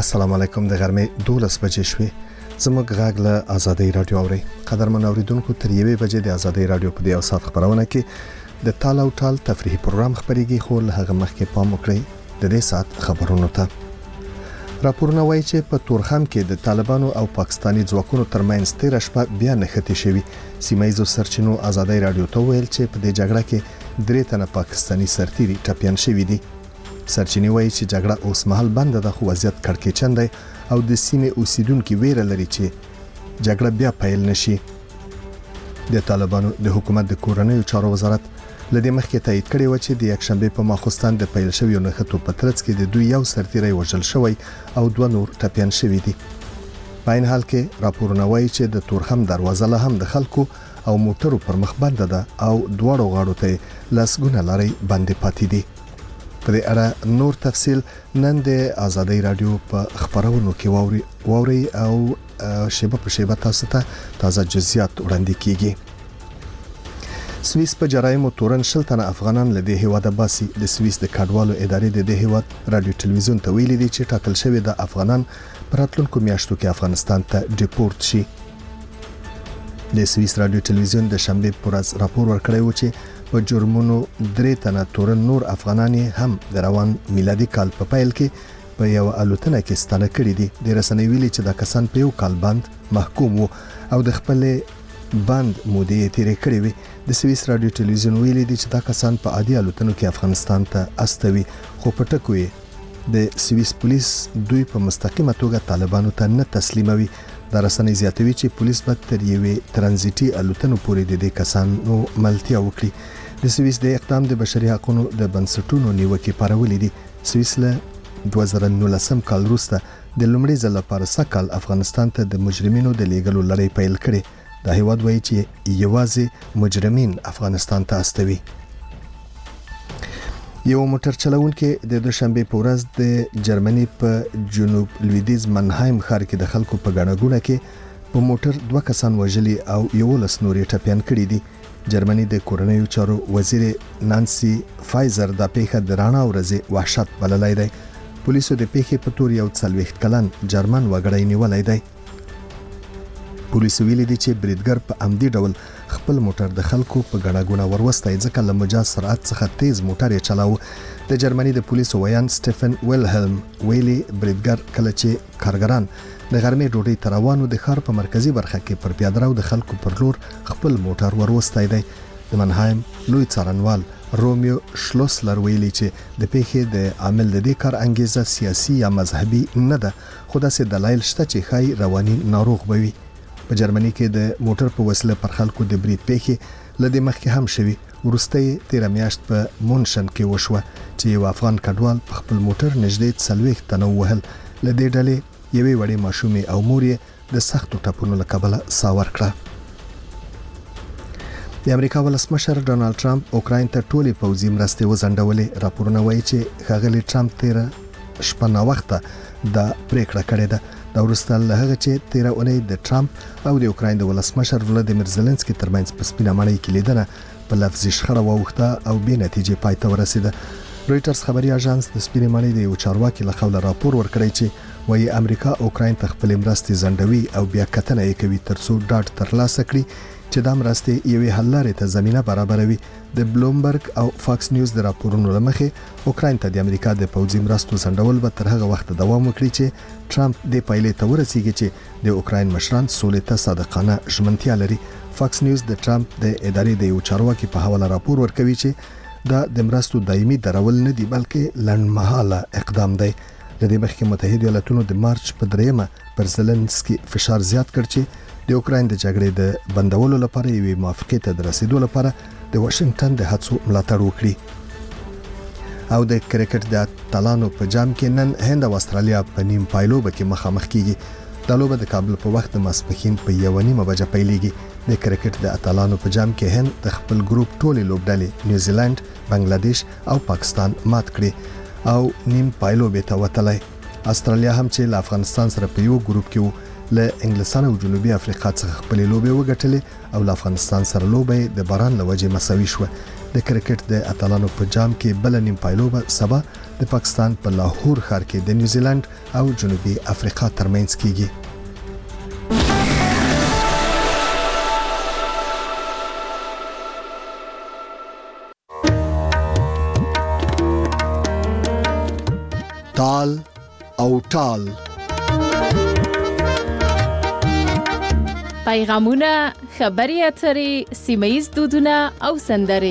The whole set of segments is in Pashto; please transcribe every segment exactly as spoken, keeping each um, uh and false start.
السلام علیکم. د غرمې دولس بجې شوې. زموږ غږ له آزادۍ رادیو اوري. قدرمن اوریدونکو تر یوې بجې د آزادۍ رادیو په دې او سات خبرونه کې د تال او ټال تفریحي پروګرام خبريږي، خو له هغه مخکې پام وکړئ د دې سات خبرونو ته. راپورونه وایي چې په تورخم کې د طالبانو او پاکستاني ځواکونو ترمنځ تیر شپه بیا نښتې شوې. سیمایي سرچینو آزادۍ رادیو ته ویل چې په دې جګړه کې درې تنه پاکستاني سرتیري ټپيان شوي دي. سرچینې وایي چې جګړه اوس مهال بند ده، خو وضعیت کړکېچن دی او د سیمې اوسیدونکو ویره لري چې جګړه بیا پیل نشي. د طالبانو د حکومت د کورنیو چارو وزارت لدې مخکې تایید کړی و چې د یکشنبه په ماخوستان د پیل شوی نښتو په ترڅ کې د دوی یو سرتیری وژل شوی او دوه نور ټپيان شوي دي. په عین حال کې راپورونه وایي چې د تورخم دروازه له هم د خلکو او موټرو پر مخ بند ده او دواړو غاړو ته لاسګونه لاري بندې پاتې دي. په دې اړه نور تفصیل نن د آزادۍ رادیو په خبرونو کې ووري ووري او شیبه په شیبه تاسو ته تازه جزئیات وړاندې کیږي. سویس په جرایمو تورن شل تنه افغانان له دې هیواده باسي. د سویس د کډوالو ادارې د دې هیواد رادیو ټلویزیون ته ویلي دي چې ټاکل شوی د افغانان پر راتلونکو میاشتو کې افغانستان ته ډیپورت شي. د سویس رادیو ټلویزیون د شنبه پر ورځ راپور ورکړی و چې په جرمونو درې تنه تورن نور افغانان هم د روان میلادي کال په پیل کې په یو الوتنه کې ستانه کړي دي. د رسنۍ ویلي چې دا کسان په یو کال باند محکوم وو او د خپل باند مودې تیرې کړې وي. د سویس رادیو ټلویزیون ویلي دي چې دا کسان په عادي الوتنو کې افغانستان ته استوي، خو په ټکو یې د سویس پولیس دوی په مستقیمه توګه طالبانو ته نه تسلیموي. دا رسنۍ زیاتوي چې پولیس به تر یوې ترانزیتي الوتنو پورې د دې کسانو ملتیا وکړي. د سویس د اقدام د بشري حقوقو د بنسټونو نیوکې پارولې دي. سویس له دوه زره نولسم کال وروسته د لومړي ځل لپاره سکهال افغانستان ته د مجرمینو د لیږلو لړۍ پیل کړې. دا هیواد وایي چې یوازې مجرمین افغانستان ته استوي. یو موټر چلونکي د دوشنبه په ورځ د جرمني په جنوب لویدیز منهایم ښار کې د خلکو په ګڼه ګوڼه کې په موټر دوه کسان وژلي او یو لس نورې ټپيان کړي دي. جرمني د کورنیو چارو وزیر نانسي فایزر د پیښه د رانا ورځې وحشت بللای دی. پولیسو د پیښې په تور یو څلوېښت کلن جرمن وګړی نیولای دی. پولیسو ویلي دي چې بریدګر په امدي ډول خپل موټر د خلکو په ګڼه ګوڼه وروستای ځکه له مجاز سرعت څخه تیز موټر یې چلاو. د جرمني د پولیسو ویان سټيفن ویلهلم ویلي بریدګر کله چې کارګران د غرمې ډوډۍ تروانو د ښار په مرکزی برخه کې پر پیاده رو د خلکو پر لور خپل موټر وروستای دی. د منهایم لوی څارنوال رومیو شلوسلر ویلي چې د پیښې د عامل د دې کار انګیزه سیاسي یا مذهبي نه ده، خو داسې دلایل شته چې خای رواني ناروغ بوي. په جرمني کې د موټر په وسیله پر خلکو د برید پیښې لدې مخکې هم شوي. ورستۍ تیر میاشت په مونشن کې وشوه چې یو افغان کډوال په خپل موټر نږدې څلوېښت تنه وهل. لدې ډلې یوې وړې ماشومې او مور یې د سختو ټپونو له کبله ساه ورکړه. د امریکا ولسمشر ډونالد ټرمپ اوکراین ته ټولې پوځي مرستې وځنډولې. راپورونه وایي چې ښاغلي ټرمپ تیر شپه نا وخته د پریکړه کړې ده. دا وروسته له هغه چې تیر اونۍ د ټرمپ او د اوکراین د ولسمشر ولادیمیر زيلنسکي ترمنځ په سپینه ماڼۍ کې لیدنه په لفظي شخړه واوښته او به نتیجې پای ته ورسیده. رويټرز خبري اژانس د سپینه ماڼۍ د یو چارواکي له قوله راپور ورکړی چې وایي امریکا اوکراین ته خپل مرستې ځنډوي او بیا کتنه یې کوي ترڅو ډاډ ترلاسه کړي چې دا مرستې یوې حل لارې ته زمينه برابروي. د بلومبرګ او فاکس نیوز د راپورونو لمخې اوکراین ته د امریکا د پوځي مرستو ځنډول به تر هغه وخت دوام وکړي چې ټرمپ د پایلې ته ورسیږي چې د اوکراین مشران سولې ته صادقانه ژمنتیا لري. فاکس نیوز د ټرمپ د ادارې د یو چارواکي په حواله راپور ورکوي چې دا د مرستو دایمي درول نه دي بلکې لنډمهاله اقدام دی. د دې مخکې متحده ایالاتونو د مارچ په دریمه پر زيلنسکي فشار زیات کړ چې د اوکراین د جګړې د بندولو لپاره یوې موافقې ته د رسیدو لپاره د واشنگټن د هڅو ملاتړ وکړي. او د کرکټ د اتلانو په جام کې نن هند او استرالیا په نیم پایلوبه کې مخامخ کیږي. د لوبه د کابل په وخت د ماسپښین په یو نیمه بجه پیلېږي. د کرکټ د اتلانو په جام کې هند د خپل ګروپ ټولې لوبډلې نیوزیلند، بنگلاديش او پاکستان مات کړي او نیم پایلوبه ته وتلی. استرالیا هم چې له افغانستان سره په یو ګروپ کې له انګلستان او جنوبي افریقا څخه خپل لوبه وګټلې او له افغانستان سره لوبه د باران لوجې مساوي شو. د کرکټ د اتلانو په جام کې بل نیم پایلوبه سبا د پاکستان په لاهور ښار کې د نیوزیلند او جنوبي افریقا ترمنځ کیږي. تال او ټال پیغامونه، خبري اترې، سیمه‌ییز دودونه او سندرې.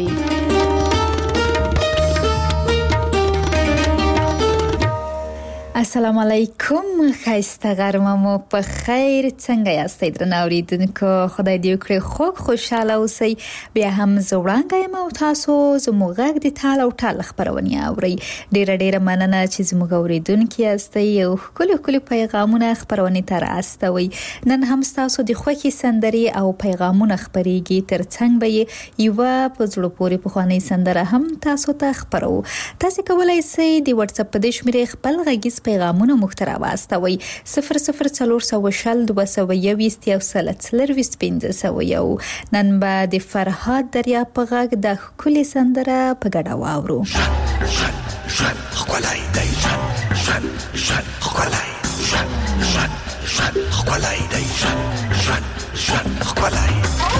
السلام علیکم، خایسته غرمه مو په خیر. څنګه یاستئ درنو اوریدونکو؟ خدای دې وکړي خوږ خوشاله اوسئ. بیا هم زه وړاندې یم او تاسو زموږ غږ د تال او ټال خپرونې اورئ. ډیره ډیره مننه چې زموږ اوریدونکي یاستئ او ښکلي ښکلي پیغامونه خپرونې ته رااستوئ. نن هم تاسو د خوښې سندرې او پیغامونه خپرېږي، ترڅنګ به یوه په زړه پورې پخوانۍ سندره هم تاسو ته خپرو. تاسو کولی شئ د واتس اپ په دې شمېرې خپل غږیز پیغامونه محتوا واستوي صفر صفر څلور سوه شل دوه سوه یوویشت یو سل څلرویشت پنځه سوه یو. نن به د فرهاد دریاب په غږ د ښکلې سندره په ګډه واورو. ژوند ژوند ژوند ښکلی دی، ژوند ژوند ژوند ښکلی، ژوند ژوند ژوند ښکلی دی، ژوند ژوند ژوند ښکلی.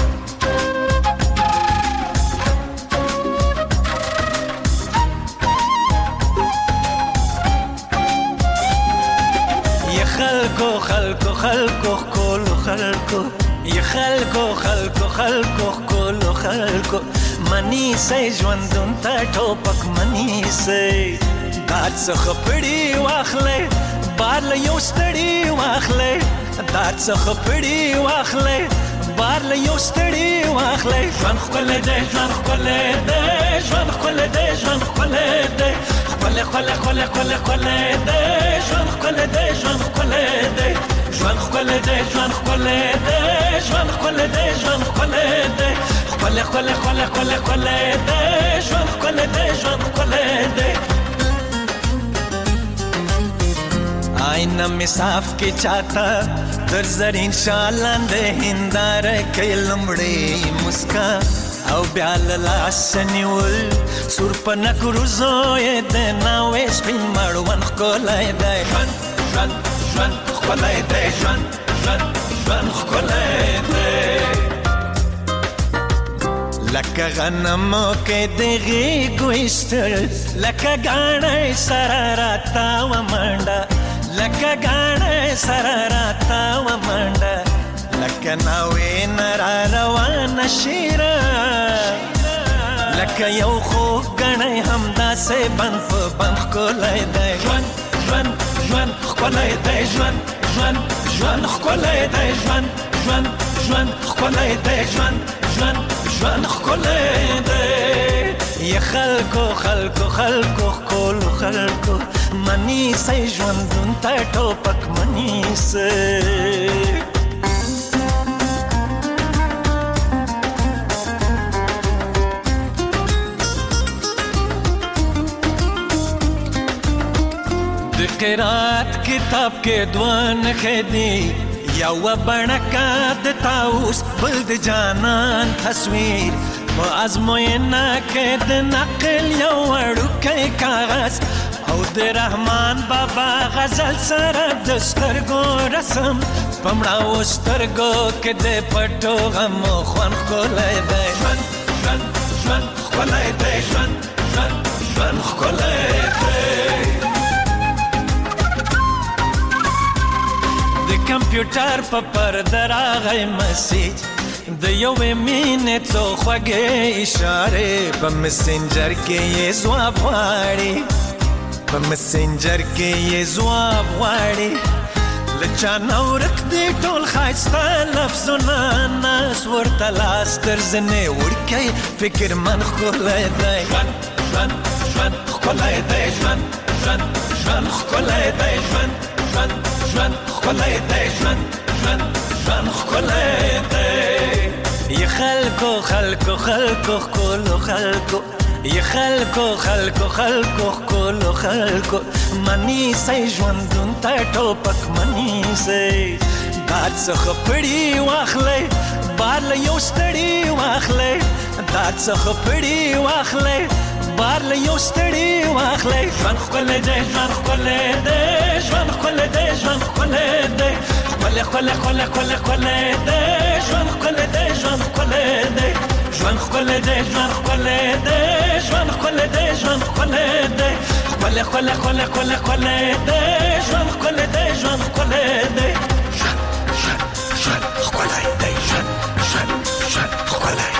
خلکو خلکو خلکو خلکو خلکو ی خلکو خلکو خلکو خلکو خلکو منی سي ژوندون ته ټوپک منی سي دات څخه پړی واخلې بار له یو ستړی واخلې دات څخه پړی واخلې بار له یو ستړی واخلې ژوند خپل دې ژوند خپل دې ژوند خپل دې ژوند خپل دې خپل خپل خپل خپل خپل دې ژوند خپل دې ژوند خپل دې ژوند خپل دې ژوند خپل دې ژوند خپل دې ژوند خپل دې خپل خپل خپل خپل خپل دې ژوند خپل دې ژوند خپل دې آینه مصاف کې چاته در زرین شالاند هندار کې لمړې مسکا او بیا لاس نیول سور پنا کروزوې د ناوې سپین مړوند خولای دی ژوند ژوند ژوند خولای دی ژوند ژوند ژوند خولای دی لکه غنم کې دغه ګوشتل لکه غاڼې سره راتا و منډه لکه غاڼې سره راتا و منډه لکه ناوې نرا روان شیرا لکه یو خو غنې همدا سه بند په بند کولای دی ژوند ژوند ژوند کولای دی ژوند ژوند ژوند کولای دی ژوند ژوند ژوند کولای دی ژوند ژوند ژوند کولای دی ی خلکو خلکو خلکو خلکو خلکو منی سي ژوندون ته ټوپک منی سي قرات کتاب کې دوان خدي یو بڼکا د تاوس بل د جانان تصویر په ازموینه کې د نقل یو وړوکی کاغذ او د رحمان بابا غزل سره د سترګو رسم پمړاو سترګو کې د پټو غم خوان کولای دی ژوند ژوند ژوند کولای دی ژوند ژوند ژوند کولای دی کمپیوټر په پرده راغی مسیج د یوې مینې څو خوږې اشارې په مسنجر کې یې ځواب غواړي په مسنجر کې یې ځواب غواړي له چا نه ورک دي ټول ښایسته لفظونه ناز ورته لاس تر زنې وړکی فکر من ښکلی دی ژوند ژوند ژوند ښکلی دی ژوند ژوند ژوند ښکلی دی ژوند ژوند ژوند ښکلی دی ژوند ژوند ژوند ښکلی دی ی خلکو خلکو خلکو ښکلو خلکو ی خلکو خلکو خلکو ښکلو خلکو منی سئ ژوندون ته ټوپک منی سئ باد څخه پړی واخلئ بار له یو ستړي واخلئ داد څخه پړی واخلئ بار له یو ستړي واخلې ژوند ښکلی دی ژوند ښکلی دی ژوند ښکلی دی ژوند ښکلی دی ښکلی ښکلی ښکلی ښکلی ښکلی دی ژوند ښکلی دی ژوند ښکلی دی ژوند ښکلی دی ژوند ښکلی دی ژوند ښکلی دی ژوند ښکلی دی ښکلی ښکلی ښکلی ښکلی ښکلی دی ژوند ښکلی دی ژوند ښکلی دی ژوند ژوند ژوند ښکلی دی ژوند ژوند ژوند ښکلی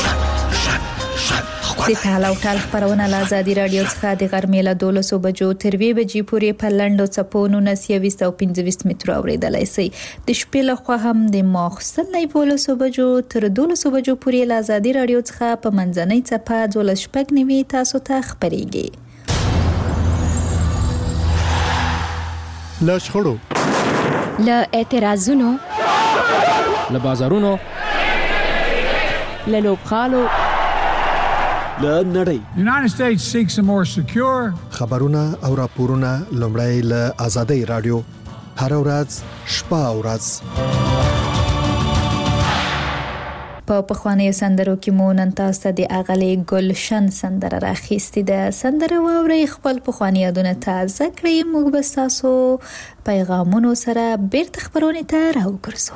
د ټال او ټال خبرونه له ازادي رادیو څخه د غرمې له دولسو بجو تر وی بجې پورې په لنډو څپو نولس یویشت او پنځه ویشت مترو اورېدلای شئ. د شپې لخوا هم د ماخوستن له یولسو بجو تر دولسو بجو پورې له ازادي رادیو څخه په منځنۍ څپه دولس شپږ نوي تاسو ته خبرېږي. له شخړو، له اعتراضونو، له بازارونو، له لوبغالو، له نړۍ. The United States seeks a more secure خبرونه او راپورونه لومړی له آزادۍ رادیو هر ورځ شپه او ورځ په پخوانیو سندرو کې مو نن تاسو ته د اغلې ګلشن سندره راخیستې ده. سندره واورئ، خپل پخواني یادونه تازه کړئ. موږ به تاسو پیغامونو سره بیرته خبرونه ته راوګرځو.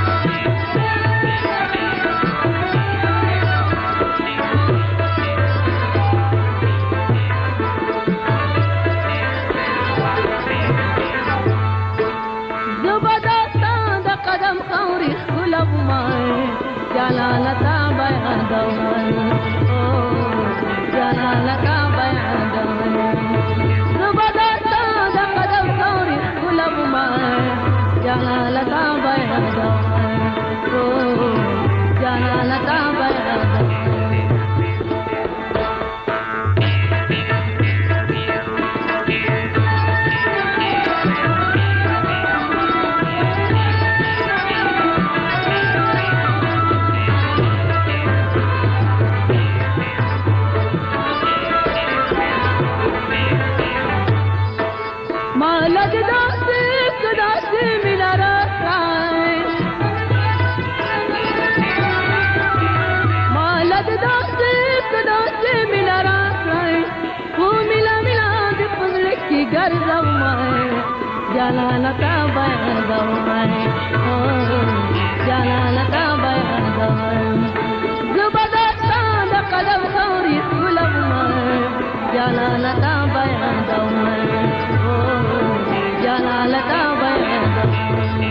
جلالتا بیان دوان او جلالتا بیان دوان زبادتا دا قدم ثوري قلب ما جلالتا بیان دوان او جلالتا بیان دوان جلالتا بیان دوان او جلالتا بیان دوان زبادتا دا قدم ثوري قلب ما جلالتا بیان دوان او جلالتا بیان دوان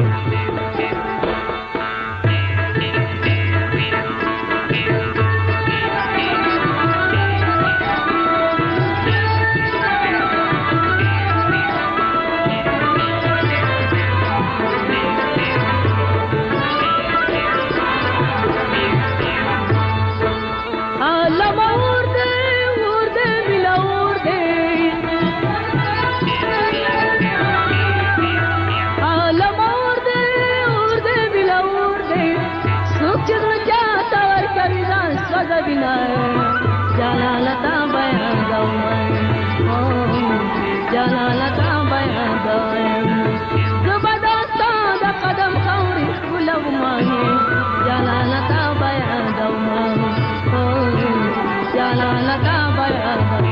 جلالتا بیان دوان او جلالتا بیان دوان زبادتا دا قدم ثوري قلب ما جلالتا بیان دوان او جلالتا بیان دوان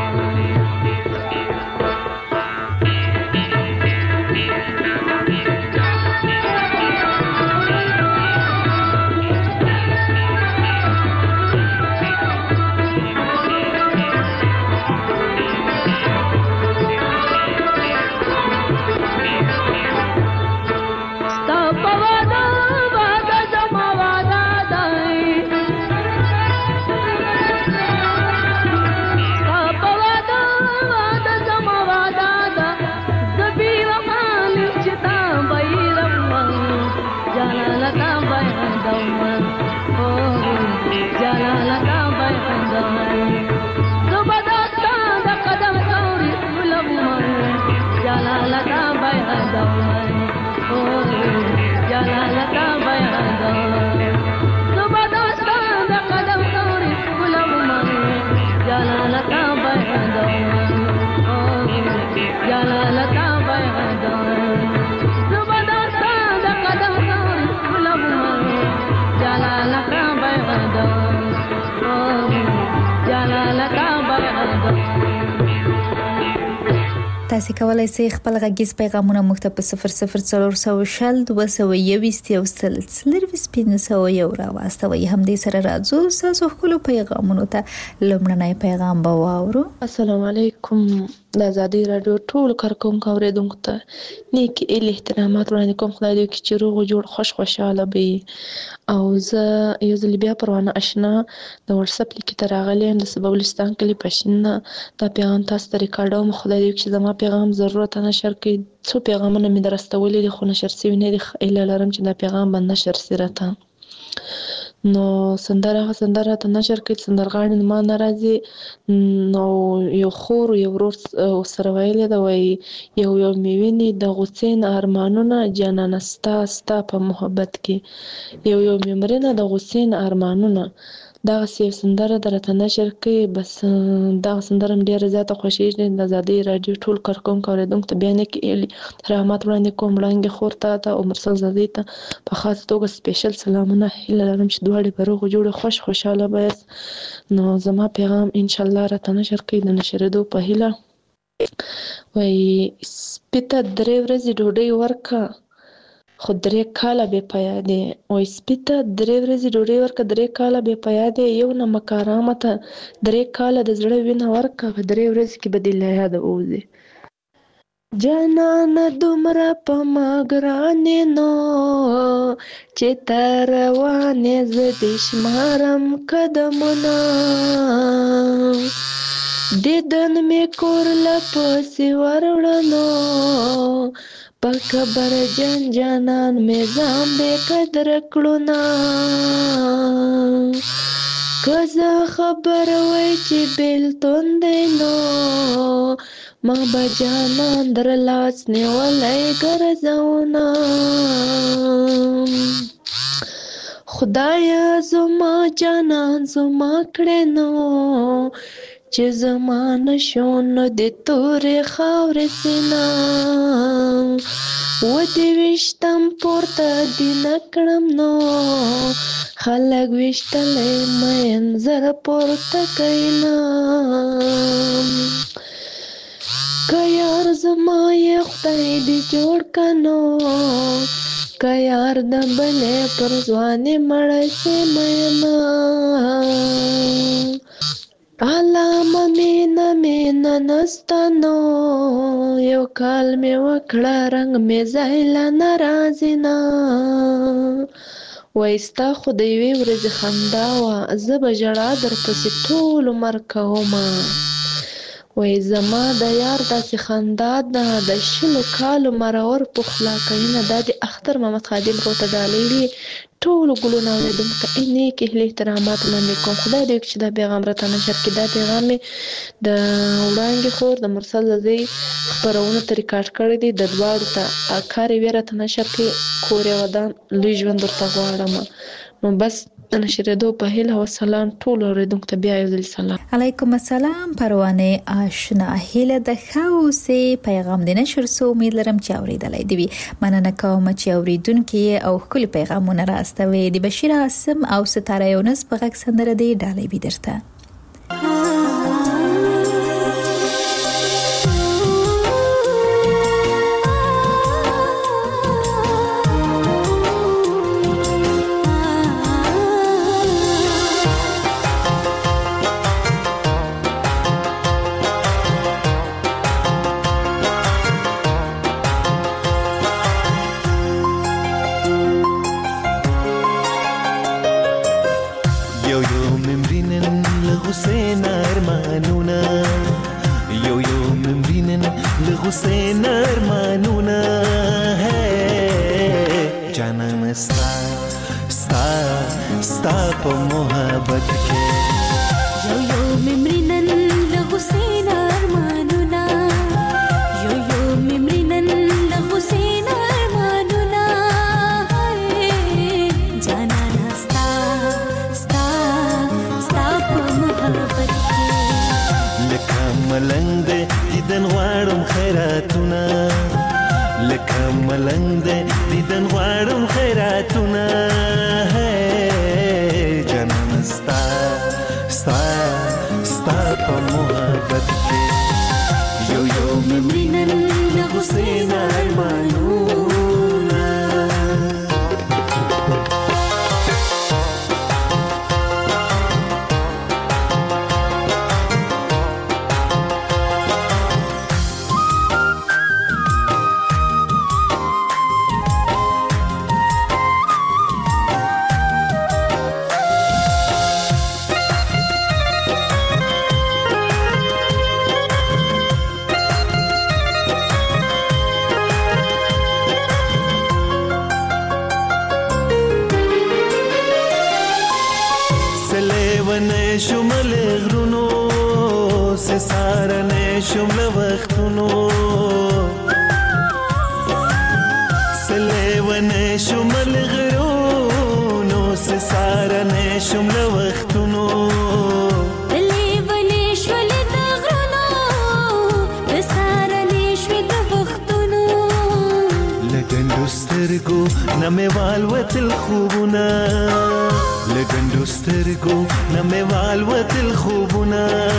Jala la ka ba تاسو کولای شئ خپل غږیز پیغامونه موږ ته په صفر صفر څلور سوه شل دوه سوه یوویشت یو سل څلرویشت پنځه سوه یو راواستوئ. همدې سره راځو ستاسو خپلو پیغامونو ته. لومړنی پیغام به واورو. السلام علیکم. د آزادۍ راډیو ټول کارکونکو اوریدونکو ته نیک ایل احترامات وړاندې کوم. خدای دې وکړي چې روغ جوړ خوش خوشاله وي. او زه یو ځل بیا پروانه اشنا د واتس اپ لیک ته راغلی یم د سبولستان کلي پښینه. دا پیغام تاسو ته ریکارډوم. خدای دې وکړي چې زما پیغام ضرورت نشر کړي. څو پیغامونه مې درستولي دي خو نشر شوي نه دي. ایله لرم چې دا پیغام به نشر شي راته. نو سندره هغه سندره ته نشر کړي سندرغاړي ما ناراضي. نو یو خور یو ورور سره ویلې ده وایي یو یو مې ویني د غوڅین ارمانونه جانانه ستا ستا په محبت کې. یو یو مې مرینه د غوڅین ارمانونه. دغسې یو سندره درته نشر کړي. بس دغه سندره مې ډېره زیاته خوښېږي. د ازادۍ راډیو ټول کارکونکو اورېدونکو ته بیا نیک رحمت وړاندې کوم. وړانګې خور ته ته او مرسل زادۍ ته په خاص توګه سپیشل سلامونه. هیله لرم چې دواړې به روغ جوړې خوش خوشحاله به یاست. نو زما پیغام انشاءالله راته نشر کړي د نشرېدو په هیله. وایي سپي ته درې ورځې ډوډۍ ورکه خو درې کاله بې په یادې. وایي سپي ته درې ورځې ډوډۍ ورکه درې کاله بې په یادې. یو نمک ارامه ته درې کاله د زړه وینه ورکه په درې ورځې کې به دې له یاده ووځې. جانانه دومره په ما ګرانې نو چې ته روانې زه دې شمارم قدمونه. دیدن مې کور له پسې وروړنو په کبر جان جانان مې ځان بې قدره کړونه. که زه خبر وای چې بېلتون دی نو ما به جانان در لاس نیولی ګرځونه. خدایه زما جانان زما کړې نو چې زما نشو نو د تورې خاورې سینه. و دې ویشتم پورته دې نه کړم نو خلک ویشتلی مین زره پورته کوي نه. که یار زما یې خدای دې جوړ که نو که یار د بلې پر ځوانې مړی سي مینه. علامه مینه مینه نسته نو یو کال مې وکړه رنګ مې ځای له نه راځي نه. وایي ستا خو د یوې ورځې خندا وه زه به ژړا درپسې ټول عمر کومه. وایي زما د یار داسې خندا ده د شلو کالو مرور پخلا کوینه. دا د اختر محمد خادم راته ډالۍ دي. ټولو ګلونه اورېدونکو ته نیک احترامات وړاندې کوم. خدای دې وکړي چې دا پیغام راته نشر کړي. دا پیغام مې د وړانګې خور د مرسل زادۍ خپرونو ته ریکارډ کړی دی. د دواړو ته کار یې راته نشر کړي. کور یې ودان لوی ژوند ورته غواړم. نو بس د نشرېدو په هیله او سلام ټولو اورېدونکو ته بیا یو ځل سلام. علیکم السلام. پروانه آشنا هیله د ښه اوسې. پیغام دې نشر سو. امید لرم چې اورېدلی دې وي. مننه کوم چې اورېدونکي او ښکلي پیغامونه راستوي. د بشیر عاصم او ستاره یونس په غږ سندره دې ډالۍ وي درته. حسین ارمانونه جانان ستا ستا ستا په محبت کې یو یو ممرینن له حسین ارمانونه یو یو ممرینن له حسین ارمانونه جانان ستا ستا ستا په محبت کې لکه ملنګ دې دیدن غواړم خیراتونه لکه ملنګ دې دیدن غواړم خیراتونه جانان ستا ستا ستا په محبت شمل غرونو سه سارنه شمل وختونو سلیونه شمل غرونو سه سارنه شمل وختونو سترګو نمې والوتل خوبونه لګندو سترګو نمې والوتل خوبونه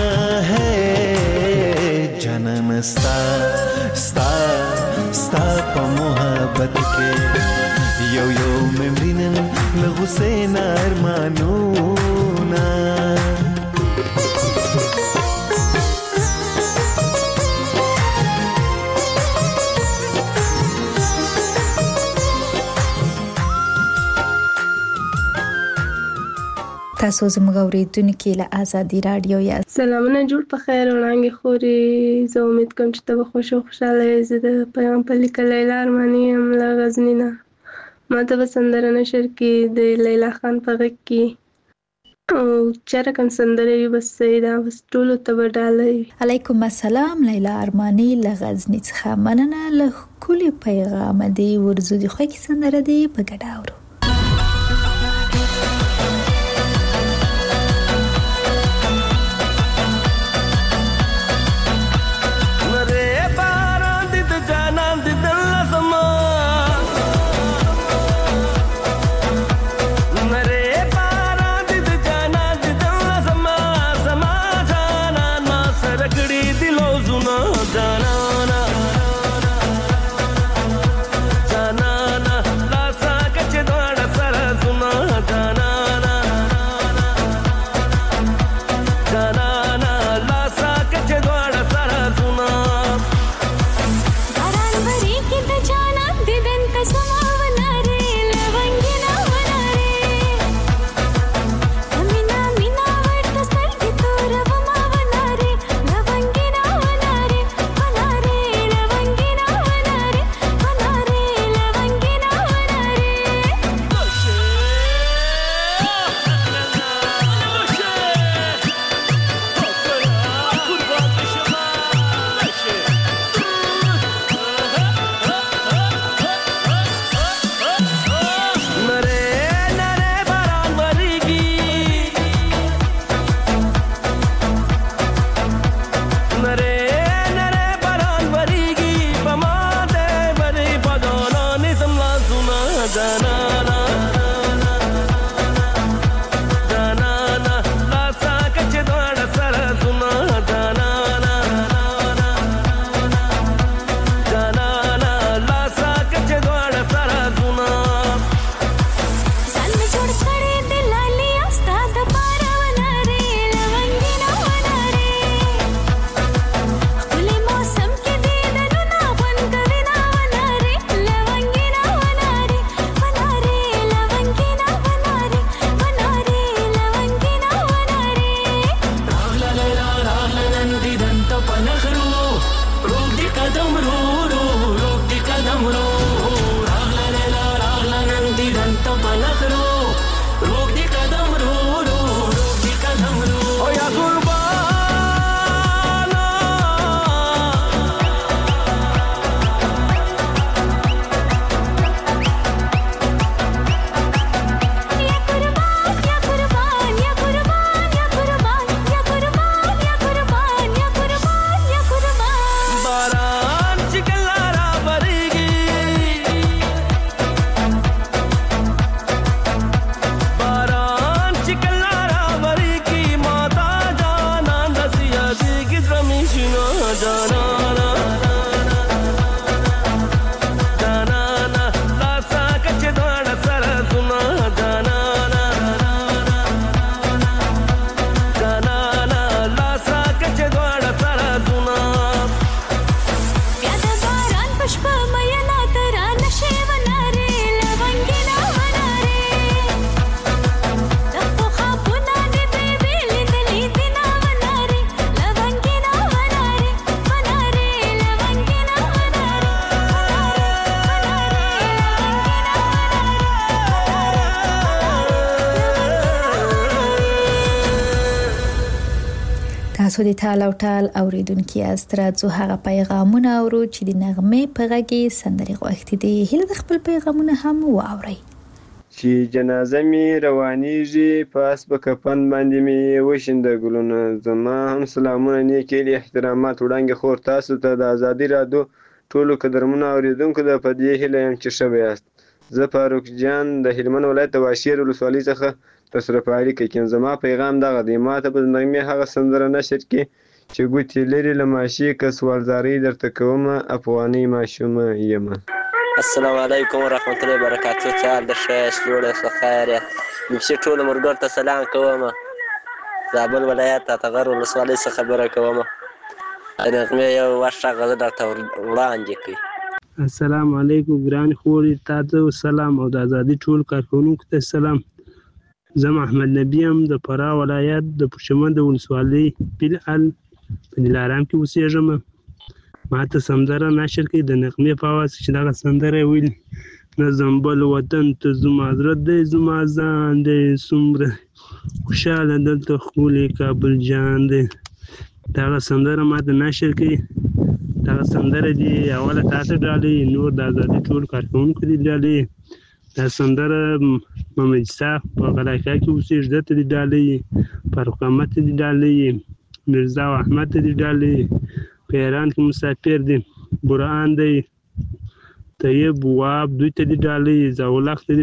هې جانان ستا ستا ستا په محبت کې یو یو ممرینن له حسین ارمانونه تاسو زموږ اوریدونکو له آزادي رادیو یا سلامونه جوړ په خیر وړاندې خوري زه امید کوم چې تاسو خوشو خوشاله یاست د پیغام په لیکل لیلا ارماني هم له غزنی نه ما ته سندره نشر کې د لیلا خان په غږ کې او چېرې کوم سندره یو بس سیدا بس ټول ته وډالې علیکم السلام لیلا ارماني له غزنی څخه مننه له کلی پیغام دی ورزو دی خو کې سندره دی په ګډه اورو Jana na la sa kach da تاسو د تال او ټال اوریدونکو یاست. راځو هغه پیغامونه اورو چې د نغمې په غږ کې سندرې غوښتي دي. هیله د خپل پیغامونه هم واورئ. چې جنازه می روانیږي پاس په کفن باندې می وشنده ګلونه. زما هم سلامونه نیکې له احترامات وړاندې خور تاسو ته د ازادي رادیو ټولو قدرمنو اوریدونکو د پدې هیله یم چې ښه یاست. زه فاروق جان د هلمند ولایت د واشیر ولسوالۍ څخه تاسو په اړیکه کې زما پیغام دغه دی. ماته په نغمې هغه سندره نشر کې چې ګوتې لري له ماشي که سوالزاري درته کومه افغاني ماشومه یمه. السلام علیکم ورحمت الله وبرکاتو. چال د ښه جوړه څه خیر نفسي ټول مرګر ته سلام کوم. زابل ولایت اتغر ولسوالۍ څخه خبره کوم. نغمې یو ورشه غزه درته وړاندې کوي. السلام علیکم ګران خوري تاسو سلام او د ازادي ټول کارکونکو ته سلام. زم احمد نبی هم د فراه ولایت د پښمن د ولسوالۍ پیل ال په دلارام کې اوسېږم. ما ته سندره نشر کوي د نغمې په اواز چې دغه سندره ویل نظم بل وطن ته زما زړه دی زما ځان دی څومره خوشحاله دلته ښکلی کابل جان دی. دغه سندره ما ته نشر کوي. دغه سندره دی اوله تاسو ډالۍ نور د ازادي ټول کارکونکو دی ډالۍ. دا سندره محمد عیسی په غلاکا کې اوسېږي دته دی ډالۍ. فاروق احمد دی ډالۍ. مرزا احمد دی ډالۍ. په ایران کې مسافر دی. برهان دی. طیب واب دوی ته دی ډالۍ. زاولخ ته دی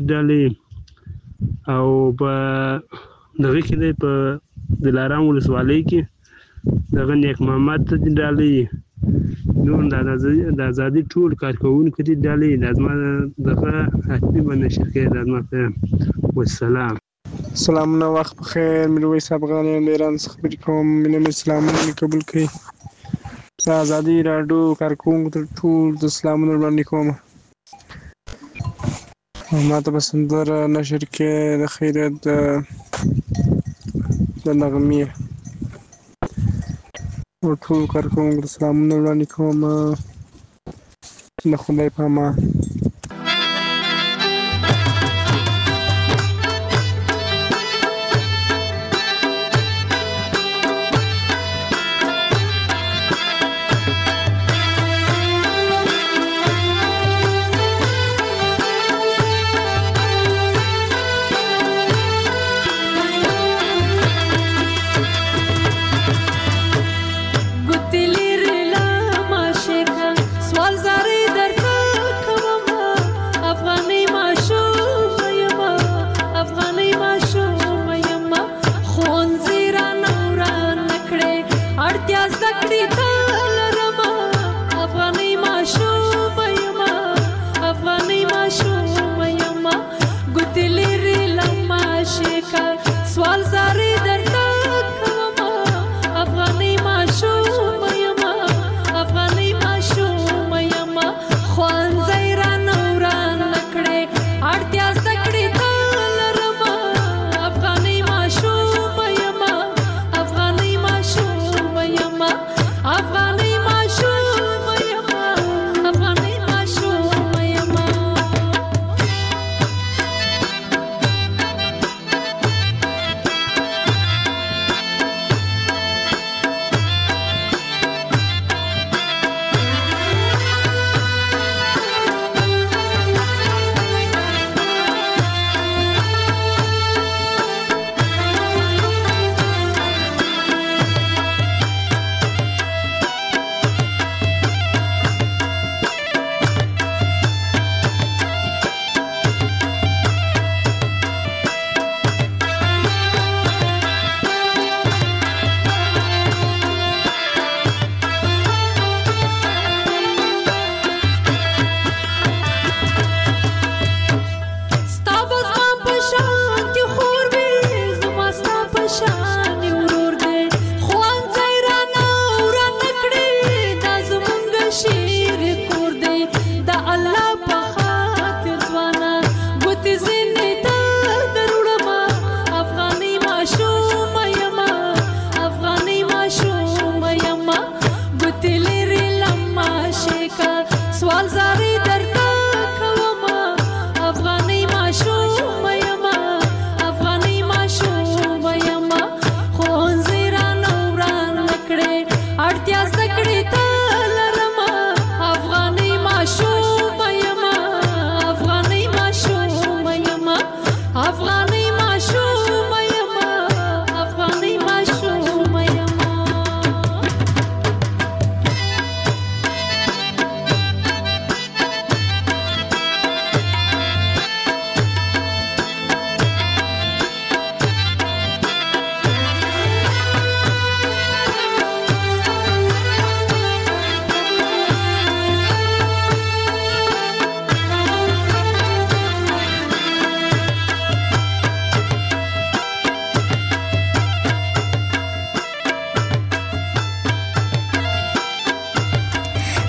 ډالۍ. او په دغه کې دی په دلارام ولسوالۍ کې دغه نیک محمد ته دی ډالۍ. نور د ازادي ټول کارکونکو دي ډالۍ. لازمه دغه حتمي به نشر کړي لازمه په والسلام. سلامونه وخت بخیر. میرویس افغان له ایران څخه خبرې کوم. مینه سلامونه قبول کړئ. زه ازادي رادیو کارکونکو ته ټول د سلامونه وړاندې کوم. ما ته به سندره نشر کړي د خیرت د نغمې او ټول کارکونکو ته سلامونه وړاندې کوم. د خدای په امان. ګوتې لري له ماشي که سوالزاري درته کومه.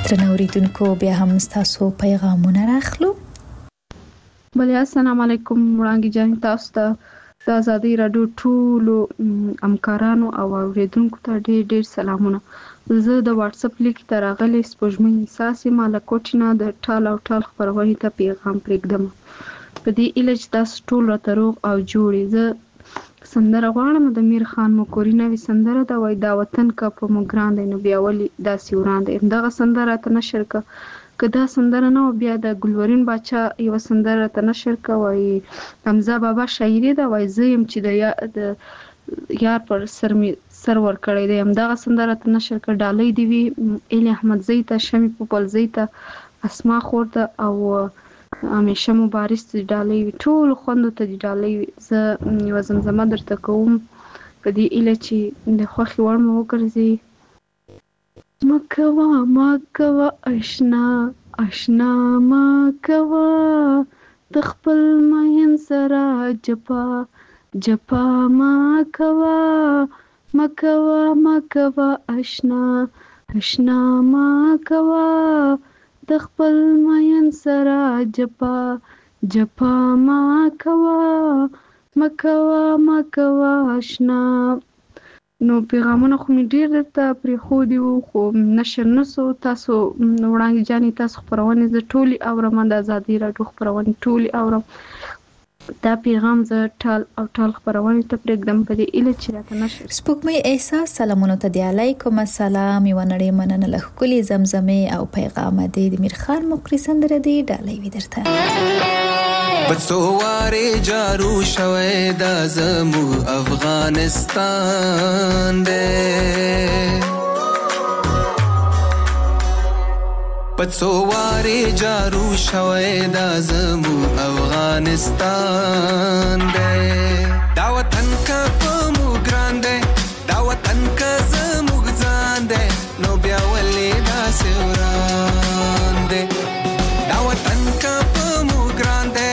درنو اوریدونکو بیا هم تاسو پیغامونه راخلو. بله السلام علیکم وړاندې جان تاسو ته د آزادۍ راډیو ټولو همکارانو او اوریدونکو ته ډېر ډېر سلامونه. زه د واتس اپ لیک ته راغلی سپوږمۍ احساس یم له کوټې نه د ټال او ټال خپرونې ته پیغام پرېږدم په دې هیله چې تاسو ټول راته روغ او جوړ یې. زه سندره غواړم د میر خان مکوري نوې سندره ده وایي دا وطن که په موږ ګران دی نو بیا ولې داسې وران دی. همدغه سندره راته نشر که که دا سندره نه وه بیا د ګلورین باچا یوه سندره راته نشر که وایي حمزه بابا شاعري ده وایي زه یم چې د یار پر سر مې سر ورکړی دی. همدغه سندره راته نشر که. ډالۍ دې وي ایل احمدزۍ ته شمې پوپلزۍ ته اسما خور ته او همیشه مبارز ته ډالۍ وي ټولو خوندو ته دې ډالۍ وي. زه یوه زمزمه درته کوم په دې هیله چې د خوښې وړ مو وګرځي. مه کوه مه کوه اشنا اشنا مه کوه د خپل مین سره جپا جپا مه کوه مه کوه مه کوه اشنا اشنا مه کوه د خپل مین سره جپا جپا مه کوه مه کوه مه کوه اشنا. نو پیغامونه خو مې ډېر درته پرېښودي وو خو نشر نه سو. تاسو وړاندې جانې تاسو خپرونې زه ټولې اورم د ازادۍ راډیو خپرونې ټولې اورم. دا پیغام زه ټال او ټال خپرونې ته پرېږدم په دې هیله چې راته نشر. سپوږمۍ احساس سلامونو ته دی علیکم السلام. یوه نړۍ مننه له ښکلې زمزمې او پیغامه دی د میر خان مقري سندره دی ډالۍ وي درته. بڅو وارې جارو شوی دا زموږ افغانستان دی بڅو وارې جارو شوی دا زموږ افغانستان دی. دا وطن که په موږ ګران دی دا وطن که زموږ ځان دی نو بیا ولې داسې وران دی. دا وطن که په موږ ګران دی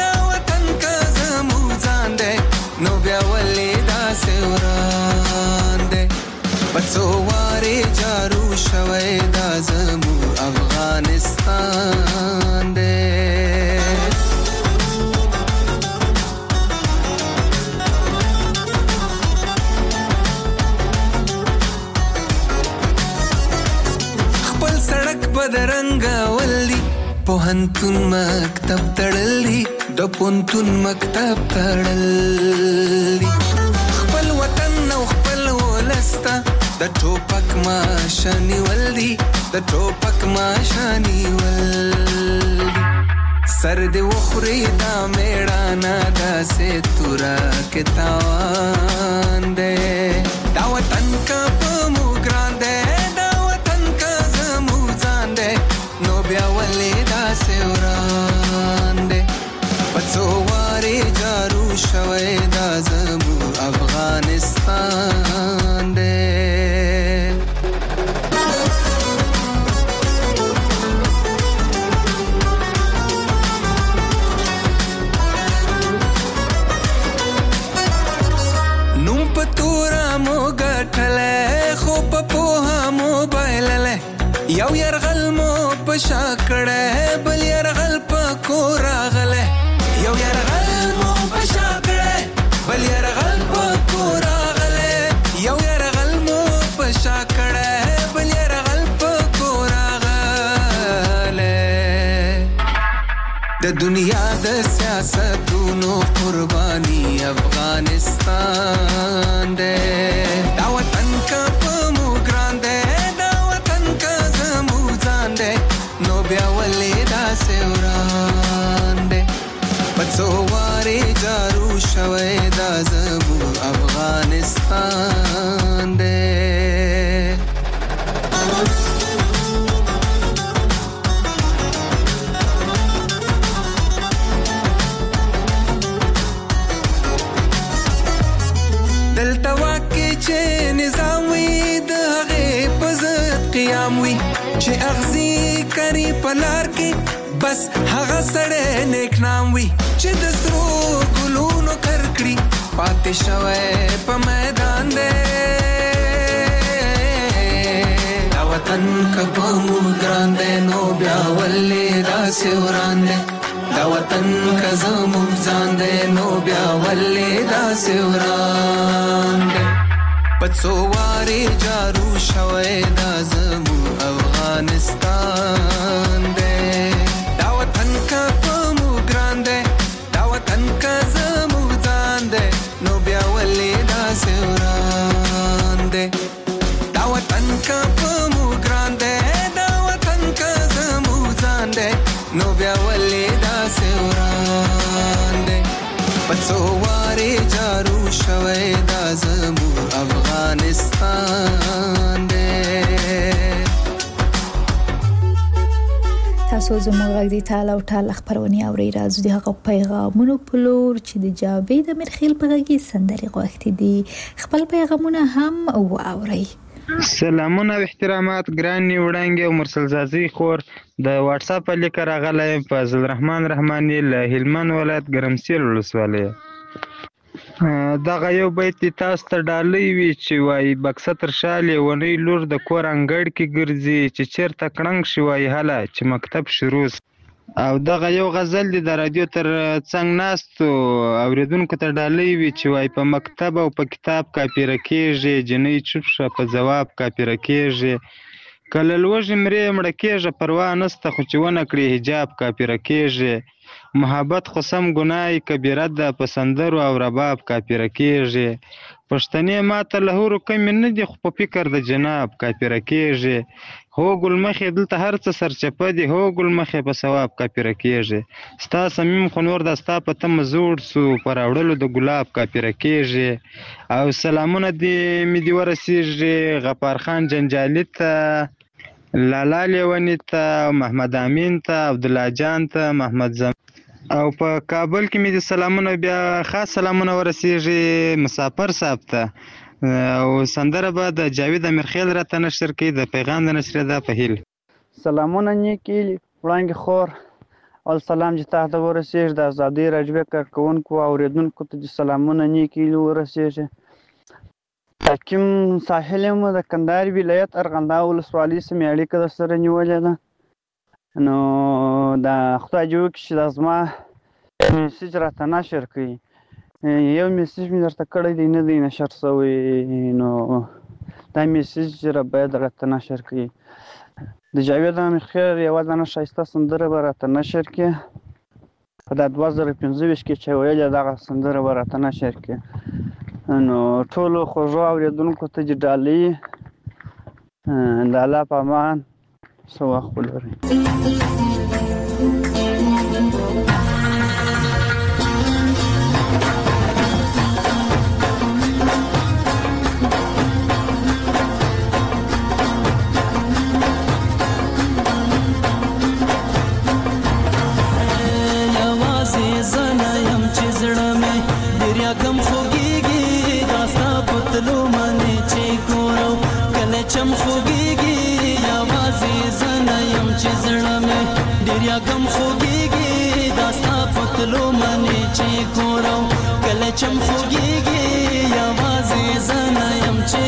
نو بیا ولې داسې وران دی. بڅو وارې جارو شوی دا زموږ افغانستان دی. خپل سړک بدرنګه ولي پوهنتون مکتب تړلی د پونتون مکتب تړلی. خپل وطن او خپل ولسته د ټوپک ماشه نیولدي د ټوپک ماشه نیولدي. سر دې وخوري دا میړانه داسې توره کې تاوان دی. دا وطن که په موږ ګران دی دا وطن که زموږ ځان دی نو بیا ولې داسې وران دی. بڅو وارې جارو شوی دا زموږ افغانستان دی. نوم په توره مو ګټلی خو په پوهه مو بایللی. یو یرغل مو په شا کړی بل یرغل په کور راغلی. یو یرغل مو په شا کړی بل یرغل په کور راغلی. یو یرغل مو په شا کړی بل یرغل په کور راغلی. د دنیا د سیاستونو قرباني افغانستان دی. دا وطن که په موږ ګران دی دا وطن که زموږ ځان دی نو بیا ولې داسې وران دی. بڅو وارې جارو شوی دا زموږ افغانستان دی. دلته واکې چې نظام وي د هغې په ضد قیام وي چې اغزي کري په لار کې بس هغه سړی نیک نام وي چې د سرو ګلونو کرکړي پاتې شوی په میدان دی. دا وطن که په موږ ګران داسې وران دی دا وطن که زموږ ځان دی نو بیا ولې داسې وران دی په څو وارې جارو شوی دا زموږ افغانستان دی دا وطن که په موږ ګران دی دا وطن که زموږ ځان دی نو بیا ولې داسې وران دی دا وطن که په موږ ګران دی دا وطن که زموږ ځان دی نو بیا ولې داسې وران دی په څو وارې جارو شوی دا زموږ افغانستان دی تاسو زموږ غږ د ټال او ټال خبرونه اورئ راځو د هغه پیغامونو په لور چې د جاوید امرخیل په غږ سندري غوښتي دي خپل پیغامونه هم واورئ. سلامونه او احترامات ګراني وړانګې او مرسل زازي خور د واتس اپ لیک راغلی فضل الرحمن رحماني له هلمند ولایت ګرمسیر ولسوالۍ دغه یو بیت تاسو ته ډالۍ وي چې وایي بکسه تر شالې ونی لور د کور انګړ کې ګرځي چې چیرته کړنګ شي وایي هله چې مکتب شروع او دغه یو غزل دی د رادیو تر څنګ ناستو اوریدونکو ته ډالۍ وي چې وایي په مکتب او په کتاب کاپیره کېږي جنۍ چوپ شه په ځواب کاپیره کېږي کله لوږې مرې مړه کېږه پروا نسته خو چې ونه کړې حجاب کاپیره کېږي محبت خو سم ګناه کبیره ده په سندرو او رباب کاپیره کېږي پښتنې ماته له هورو کمې نه دي خو په فکر د جناب کاپیره کېږي هو ګل مخې دلته هر څه سرچپه دي هو ګل مخې په ثواب کاپیره کېږي ستا صمیم خو نور دا ستا په تمه زوړ سو په راوړلو د ګلاب کاپیره کېږي او سلامونه دې مې دې ورسېږي غفار خان جنجالي ته لالا لیوني ته محمد امین ته عبدالله جان ته محمد زم او په کابل کې مې د سلامونه بیا خاص سلامونه ورسېږي مسافر صاحب ته او سندره به د جاوید امرخیل راته نشر کوي د پیغام د نشر ده په هیل سلامونه نیکي وړانګې خور او سلام چې تاسو ته ورسېږي د ازادۍ راډیو کارکوونکو او اوریدونکو ته سلامونه نیکي ورسېږي حکیم ساحل یم د کندهار ولایت ارغنداو ولسوالۍ سمې اړیکه درسره نیولې ده نو دا خدای جوړ کړي چې دا زما میسج راته نشر کړي یو میسج مې درته کړی دی نه دی نشر شوی نو دا میسج را باید راته نشر کړي د جاوید امرخیل یوه دانه ښایسته سندره به راته نشر کړي په دا دوه زره پنځه ویشت کې چې ویلې دغه سندره به راته نشر کړي نو ټولو خوږو اورېدونکو ته دې ډالۍ د الله په امان څه وخت ولرئ یوازې زه نه یم چې زړه مې ډېر یاکم خوږېږي دا ستا په تلو منې چې ګورم کله چم خوږېږي یوازې زه نه یم چې زړه مې ډېر یاکم خوږېږي دا ستا په تلو منې چې ګورم کله چم خوږېږي یوازې زه نه یم چې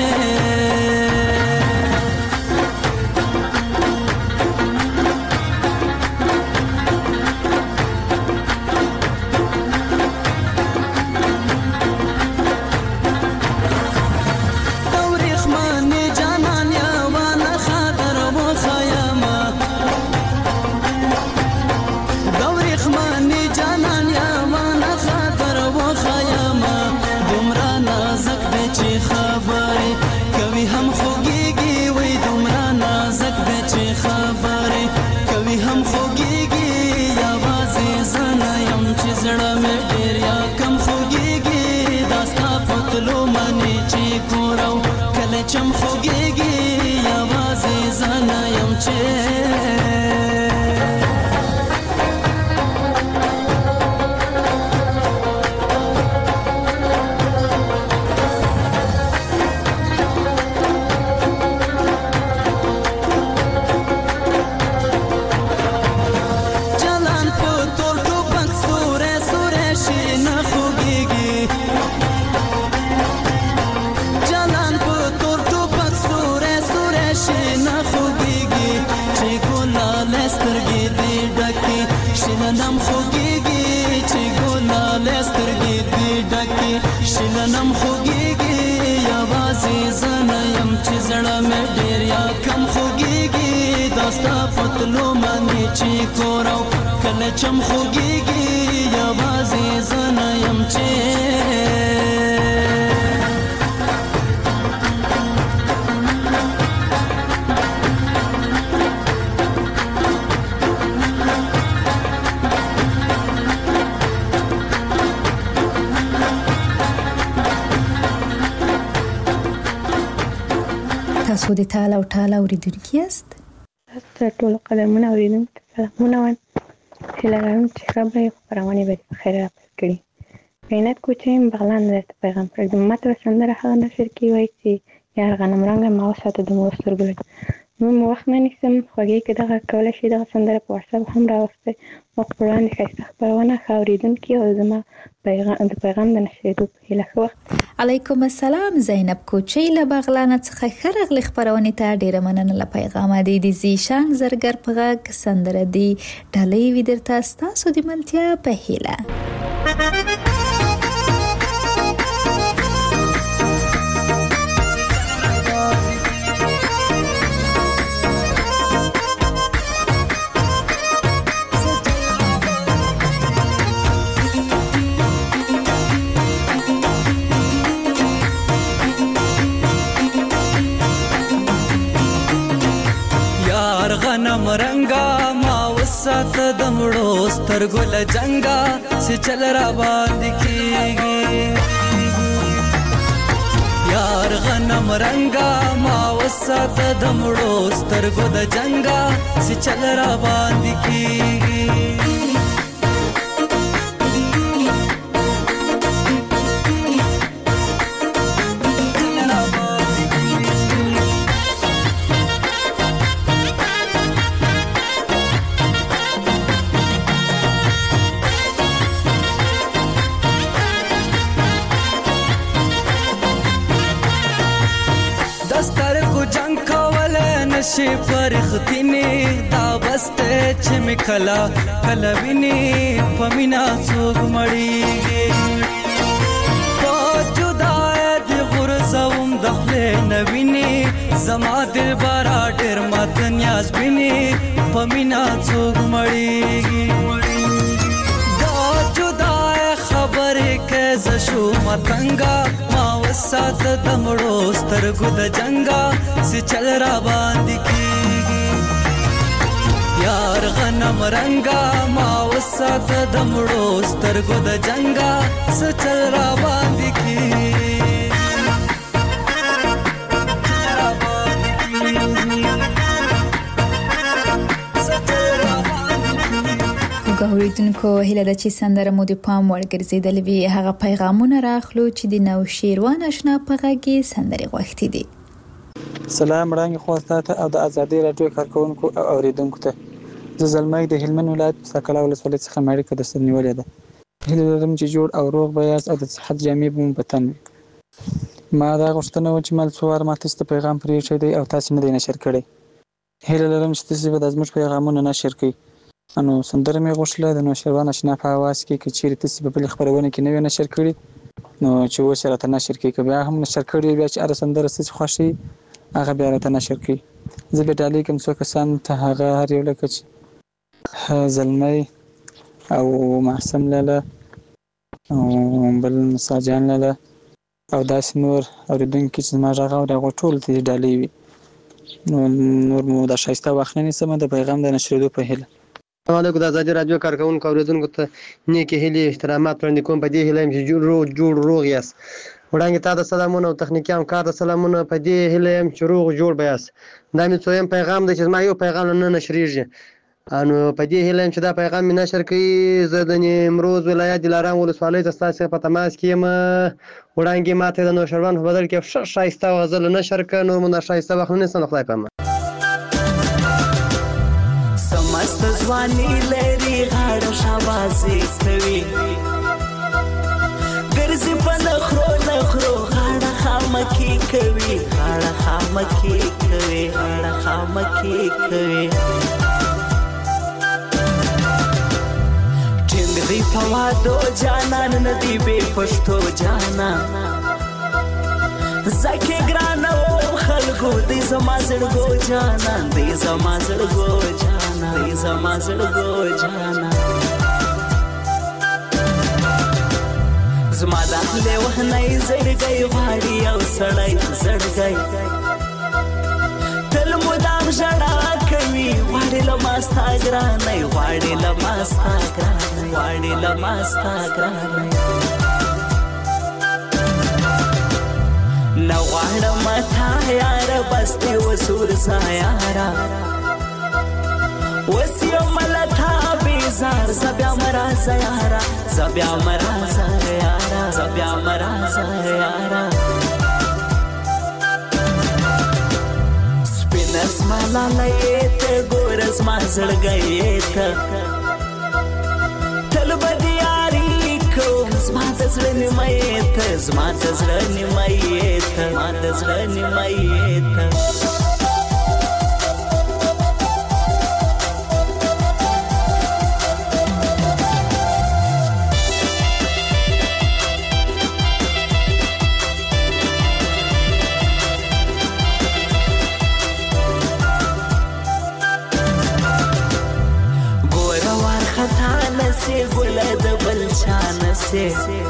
چم خوږېږي یوازې زه نه یم چې شلنم خوږیږي چې ګلاله سترګې دې ډکې شلنم خوږیږي یوازې زه نه یم چې زړه مې ډېر یا کم خوږیږي دا ستا په تلو باندې چې کور او کله چم خوږیږي یوازې زه نه یم چې تاسو د ټال او ټال اوریدونکي یاست؟ تاسو ټول قدمونه اوریدونکي سلامونه وایم هیله لرم چې ښه به خپرونې به په خیر راپیل کړي. عینت کوچیم بغلان درته پیغام پرېږدم. ما ته به سندره هغه نشر کې وایي چې یار غنم رنګه ما وساته د مور سترګو لږ نور مو وخت نه نیسم. خوږې که دغه کولی شي دغه سندره په وټساپ هم راوستئ. موږ په وړاندې ښایسته خپرونه ښه اورېدونکي او زما د پیغام د نشرېدو په هیله ښه وخت. علیکم السلام. زینب کوچی له بغلانه څخه ښه راغلې خپرونې ته. ډېره مننه له پیغامه دی د زیشان زرګر په غږ سندره دی ډالۍ وي درته ستاسو د ملتیا په هیله. غنم رنگا ما وساته د مړو سترګو له جنگا چې چل را باندې کیږي یار غنم رنگا ما وساته د مړو سترګو د جنگا چې چل را باندې کیږي شي فرختینه دا بسته چې مکلا کلا ویني پمینا څوک مړیږي په جدای د غرزوم دخله نویني زما دل بارا ډېر مات نیاز بیني پمینا څوک مړیږي دا جدای خبره کې ز شو متنګا ما وسات د مړو سترګو د جنگا سي چل را باندې کیږي یار غنم رنگا ما وسات د مړو سترګو د جنگا سي چل را باندې کیږي اوریدونکو هیله ده چې سندره مو د پام وړ ګرځېدلې وي. هغه پیغامونه راخلو چې د نوشیروان آشنا په غږ کې سندرې غوښتي دي. سلام وړاندې خو تاسو او د ازادي راډیو کارکونکو او اوریدونکو ته زه زلمۍ د هلمند ولایت ساکلا ولسوالۍ څخه مړی کده سنیولې ده. هیله لرم چې جوړ او روغ به یاست او د صحت جامې به مو په تن وي. ما دا غوښتنه و چې مل څو وار ما تاسو ته پیغام پرېښی دی او تاسو نه دی نشر کړی. هیله لرم چې تاسو به د زموږ پیغامونه نشر کړئ. انو سندره مې غوښتله د نوشیروان آشنا په اواز کې که چیرې تاسو په بلې خپرونه کې نه وي نشر کړي نو چې اوس یې راته نشر کړي. که بیا هم نشر کړي بیا چې هره سندره ستاسو خوښي هغه بیا راته نشر کړي. زه به ډالۍ کوم څو کسان ته هغه هر یو لکه چې زلمی او معصم لاله او بل مساجان لاله او داسې نور اورېدونکي چې زما غږ اوري هغوی ټولو ته یې ډالۍ وي. نو نور مو دا ښایسته وخت نه نیسم د پیغام د نشرېدو په هیله. السلام علیکم. د ازادي راډیو کارکونکو اوریدونکو ته نیکې هیلې احترامات وړاندې کوم. په دې هیله یم چې جوړ جوړ روغ یاست. وړاندې تا ته سلامونه او تخنیکي همکار ته سلامونه. په دې هیله یم چې روغ جوړ به یاست. دا مې څویم پیغام دی چې زما یو پیغام نه نشریږي. انو په دې هیله یم چې دا پیغام مې نشر کړي. زه د نیمروز ولایت دلارام ولسوالۍ ته ستاسې په تماس کې یم. وړاندې ماته د نوشیروان په بدل کې ښه ښایسته غزل نشر کړه. نور مو دا ښایسته وخت نه نیسم. د خدای په امان. مست ځواني لري غاړه شاباسي کوي ګرځي په نخرو نخرو غاړه خامکي کوي غاړه خامکي کوي غاړه خامکي کوي دی په وادو جانان ندی بې پښتو جانان زکه ګرانه و خلکو دی زما زړګو جانان دی زما زړګو جانان دی زما زړګو جانان زما د خپلې وهنۍ زړګی غواړي یو سړی زړګی تل مدام ژړا کوي غواړي له ما ستا ګرانۍ غواړي له ما ستا ګرانۍ غواړي له ما ستا ګرانۍ نه غواړم تا یاره بس دې وسور سا یاره اوس یم له تا بیزار زه بیا مه راځه یاره زه بیا مه راځه یاره زه بیا مه راځه یاره سپینه زما لالی ته ګوره زما زړګی ته تل به دې یاري کوم زما د زړه نیمه ته زما د زړه نیمه ته زما د زړه نیمه ته ګله د بل چا نسې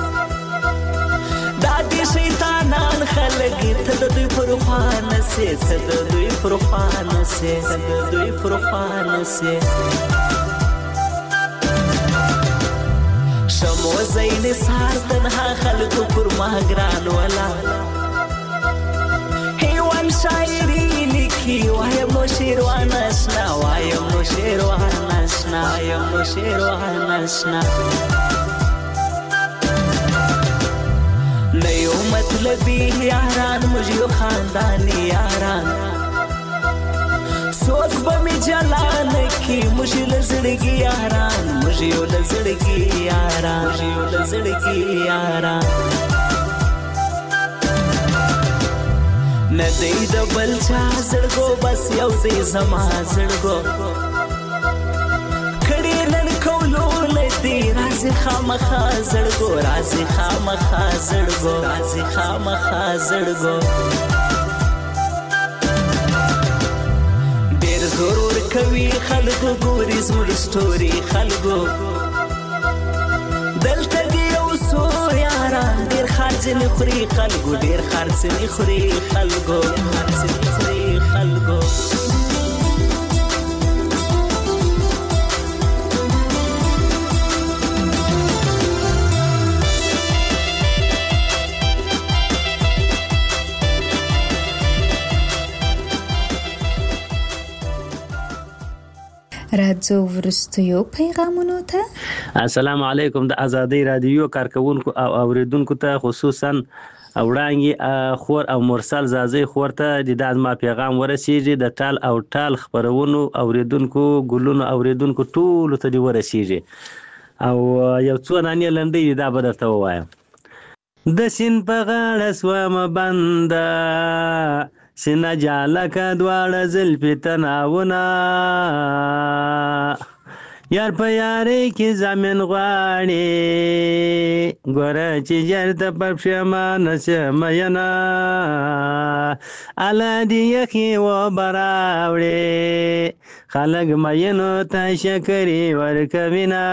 دا دې شیطانان خلک ته د دوی پر خوا نسې ته د دوی پر خوا نسې ته د دوی پر خوا نسې شمو زین سار تنها خلکو پر ما ګران ولا هیوان شاعري لیکي وایم نو شیروان اشنا وایم نو شیروان اشنا وایم نو شیروان اشنا نه یو مطلبي یاران موږ یو خانداني یاران څوک به مې جلان کي موږ له زړګي یاران موږ یو له زړګي یاران موږ یو له زړګي یاران نه دی د بل چا زړګو بس یو دی زما زړګو کړي نن کولو لدی راځي خامخا زړګو راځي خامخا زړګو راځي خامخا زړګو ډېر ضرور کوي خلکو ګوري زموږ سټوري خلکو دلته دی یو څو یاران ډېر خرڅ نه خوري خلکو ډېر خرڅ نه خوري خلکو خرڅ نه خوري خلکو راځو ورستیو پیغامونو ته. السلام علیکم. د ازادي رادیو کارکونکو او اوریدونکو ته خصوصا وړاندې خور او مرسل زازي خور ته د داسما پیغام ورسیږي د ټال او ټال خبرونو اوریدونکو ګلونو اوریدونکو ټول ته دی ورسیږي او یو څو نانې لنډې دا به درته ووایم. د سین په غاړه سومه بنده سینه جالکه دواړه زلفې تناونه یار په یارۍ کې زامن غواړي ګوره چې جرته په پښېمانه شمه ینه اله دې یخې اوبه راوړې خلک مینو ته شکرې ورکوینه